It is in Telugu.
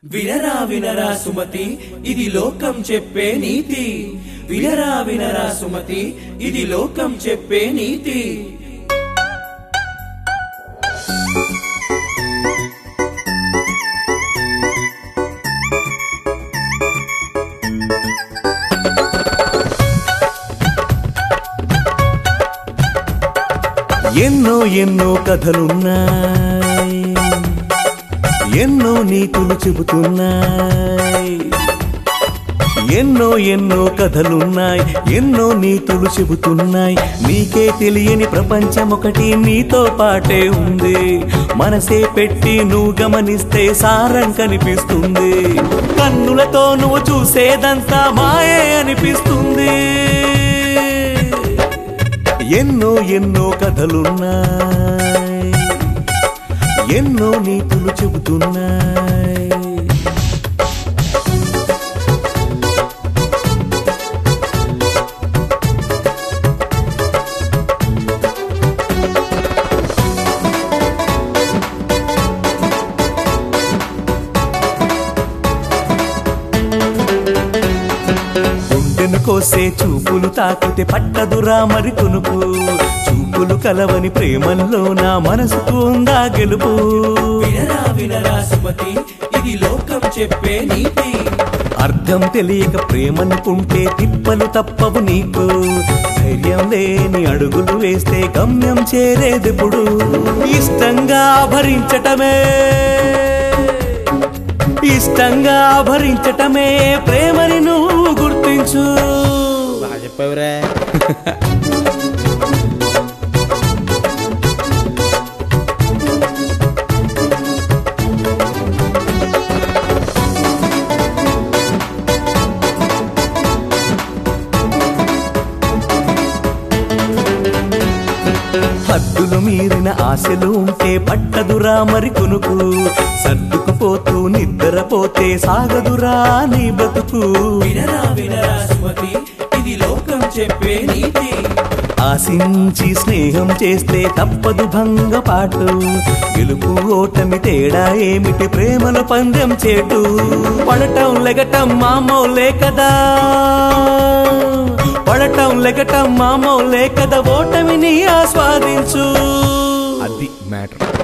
వినరా వినరా సుమతి ఇది లోకం చెప్పే నీతి వినరా వినరా సుమతి ఇది లోకం చెప్పే నీతి ఎన్నో ఎన్నో కథలున్నాయి ఎన్నో నీతులు చెబుతున్నాయి ఎన్నో ఎన్నో కథలున్నాయి ఎన్నో నీతులు చెబుతున్నాయి నీకే తెలియని ప్రపంచం ఒకటి నీతో పాటే ఉంది మనసే పెట్టి నువ్వు గమనిస్తే సారం కనిపిస్తుంది కన్నులతో నువ్వు చూసేదంతా మాయే అనిపిస్తుంది ఎన్నో ఎన్నో కథలున్నాయి ఎన్నో నీతులు చెబుతున్నాయి గుండెను కోసే చూపులు తాకితే పట్టదురా మరి కొనుకు చూపులు కలవని ప్రేమల్లో నా మనసుకు ఉందా గెలుపు వినరా వినరా సుమతి ఇది లోకం చెప్పే నీతి అర్థం తెలియక ప్రేమనుకుంటే తిప్పలు తప్పవు నీకు ధైర్యం లేని అడుగులు వేస్తే గమ్యం చేరేదెప్పుడు ఇష్టంగా భరించటమే ప్రేమని నువ్వు గుర్తించు బాగా చెప్పావురా హద్దులు మీరిన ఆశలు ఉంటే పట్టదురా మరి కొనుకు సర్దుకుపోతూ నిద్రపోతే సాగదురా నీ బతుకు వినరా వినరా సుమతి ఇది లోకం చెప్పే నీతి ఆశించి స్నేహం చేస్తే తప్పదు భంగపాటు గెలుపు ఓటమి తేడా ఏమిటి ప్రేమలో పందెం చేటు పడటం లెగటం మామూలే కదా ఓటమిని ఆస్వాదించు అది మ్యాటర్.